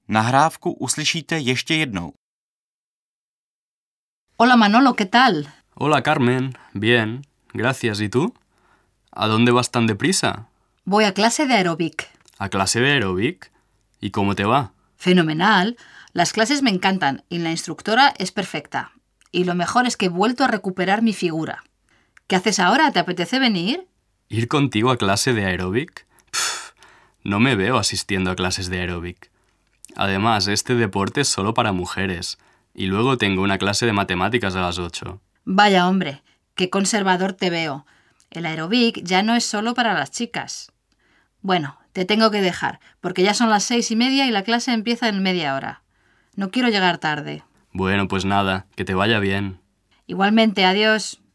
Nahrávku uslyšíte ještě jednou. Hola Manolo, ¿qué tal? Hola Carmen, bien, gracias. ¿Y tú? ¿A dónde vas tan deprisa? Voy a clase de aeróbic. ¿A clase de aeróbic? ¿Y cómo te va? Fenomenal. Las clases me encantan y la instructora es perfecta. Y lo mejor es que he vuelto a recuperar mi figura. ¿Qué haces ahora? ¿Te apetece venir? ¿Ir contigo a clase de aeróbic? No me veo asistiendo a clases de aeróbic. Además, este deporte es solo para mujeres. Y luego tengo una clase de matemáticas a las 8. Vaya hombre, qué conservador te veo. El aeróbic ya no es solo para las chicas. Bueno, te tengo que dejar, porque ya son las 6:30 y la clase empieza en media hora. No quiero llegar tarde. Bueno, pues nada, que te vaya bien. Igualmente, adiós.